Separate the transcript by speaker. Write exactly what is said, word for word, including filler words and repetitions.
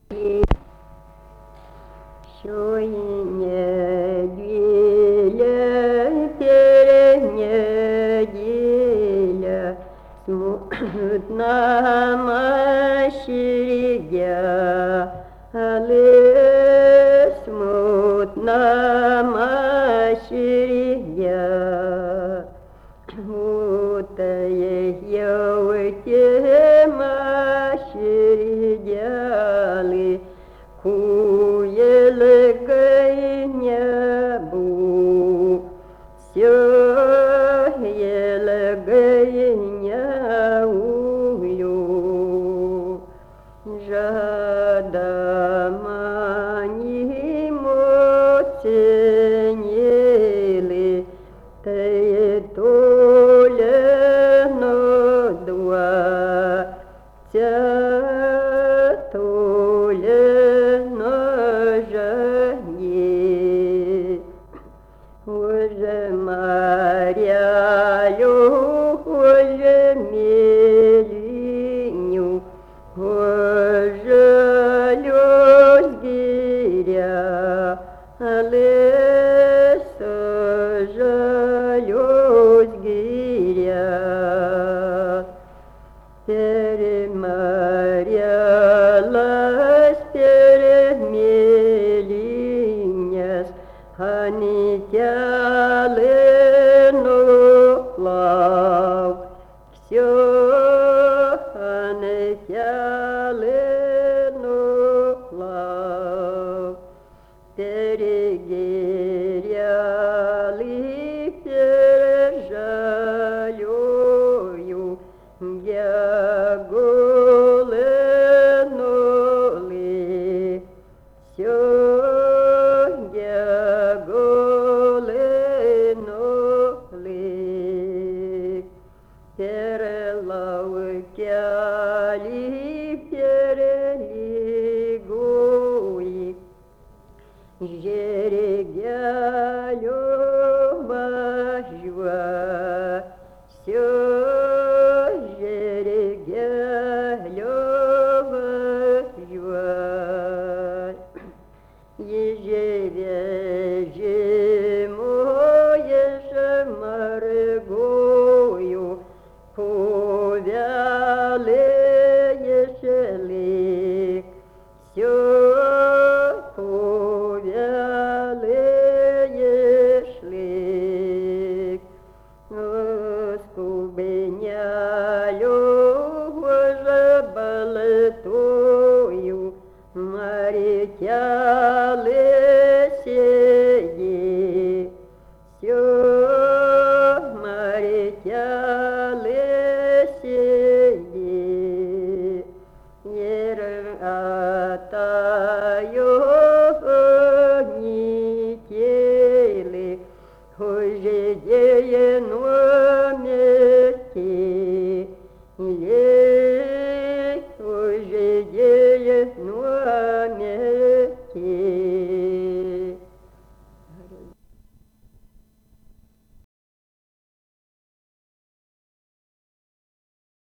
Speaker 1: Що і неділя, перенеділя, смутна мащиря, але смутна мащиря. Утає явте мащиряли, куелгай небу, все елгай неулю. Жадамани моценили, те толено два, тя толено жани. Уже морялю, уже мелиню, уже лёзгиря, але сожалёзгиря. Переморялась, перемелиняс, анитялено лав, всё анитялено лав. Перегеряли, пережалюю, я голеноли, всё я голеноли. Перелаукяли, перелигуи, жерегялю мажва, всё жерегялю мажва. Ежевежему, ежемаргую, повяле ешелик, всё повяле ешлик. Скубенялю, уже балетую, маритяле сеи, всё маритяле сеи. Атаю нители, уже деяно мети, уже деяно